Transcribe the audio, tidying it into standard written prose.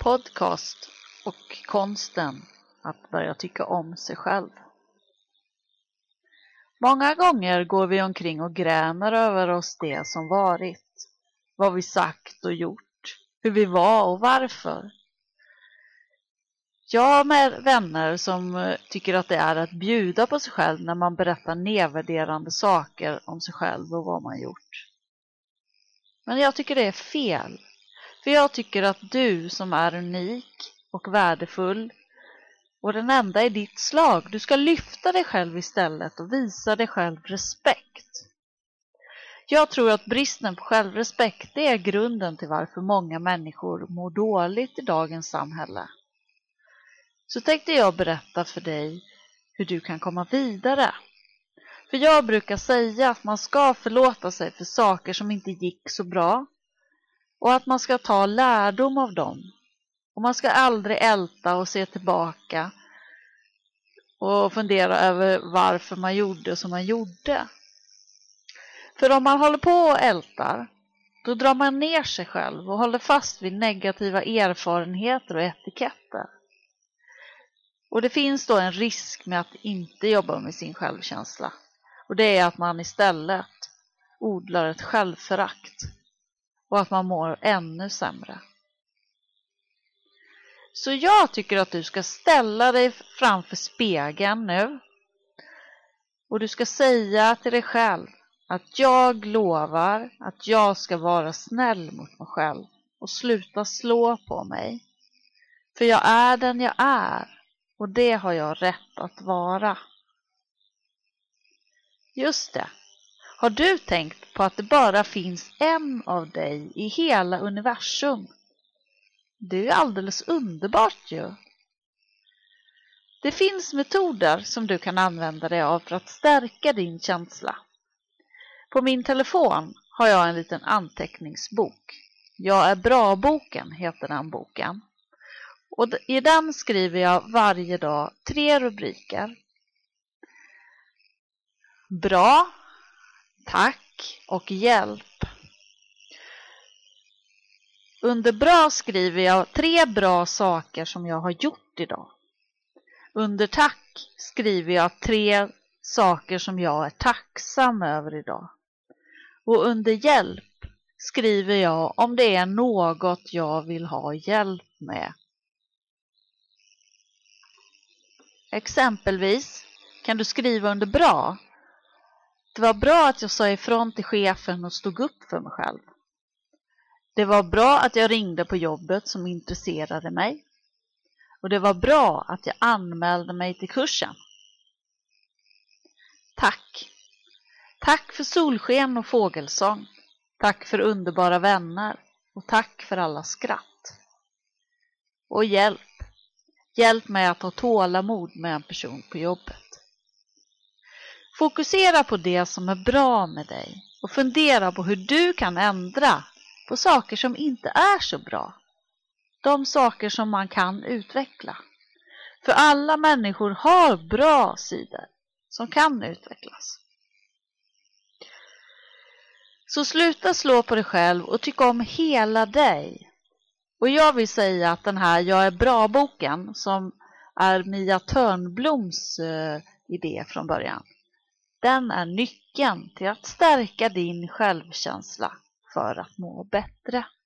Podcast och konsten att börja tycka om sig själv. Många gånger går vi omkring och grämer över oss det som varit, vad vi sagt och gjort, hur vi var och varför. Jag har med vänner som tycker att det är att bjuda på sig själv när man berättar nedvärderande saker om sig själv och vad man gjort. Men jag tycker det är fel. För jag tycker att du som är unik och värdefull och den enda i ditt slag, du ska lyfta dig själv istället och visa dig själv respekt. Jag tror att bristen på självrespekt det är grunden till varför många människor mår dåligt i dagens samhälle. Så tänkte jag berätta för dig hur du kan komma vidare. För jag brukar säga att man ska förlåta sig för saker som inte gick så bra. Och att man ska ta lärdom av dem. Och man ska aldrig älta och se tillbaka. Och fundera över varför man gjorde som man gjorde. För om man håller på och ältar, då drar man ner sig själv och håller fast vid negativa erfarenheter och etiketter. Och det finns då en risk med att inte jobba med sin självkänsla. Och det är att man istället odlar ett självförakt. Och att man mår ännu sämre. Så jag tycker att du ska ställa dig framför spegeln nu. Och du ska säga till dig själv att jag lovar att jag ska vara snäll mot mig själv. Och sluta slå på mig. För jag är den jag är. Och det har jag rätt att vara. Just det. Har du tänkt på att det bara finns en av dig i hela universum? Det är alldeles underbart ju. Det finns metoder som du kan använda dig av för att stärka din känsla. På min telefon har jag en liten anteckningsbok. Jag är bra-boken heter den boken. Och i den skriver jag varje dag 3 rubriker. Bra, tack och hjälp. Under bra skriver jag 3 bra saker som jag har gjort idag. Under tack skriver jag 3 saker som jag är tacksam över idag. Och under hjälp skriver jag om det är något jag vill ha hjälp med. Exempelvis kan du skriva under bra. Det var bra att jag sa ifrån till chefen och stod upp för mig själv. Det var bra att jag ringde på jobbet som intresserade mig. Och det var bra att jag anmälde mig till kursen. Tack. Tack för solsken och fågelsång. Tack för underbara vänner. Och tack för alla skratt. Och hjälp. Hjälp mig att ha tålamod med en person på jobbet. Fokusera på det som är bra med dig. Och fundera på hur du kan ändra på saker som inte är så bra. De saker som man kan utveckla. För alla människor har bra sidor som kan utvecklas. Så sluta slå på dig själv och tycka om hela dig. Och jag vill säga att den här Jag är bra-boken som är Mia Törnbloms idé från början. Den är nyckeln till att stärka din självkänsla för att må bättre.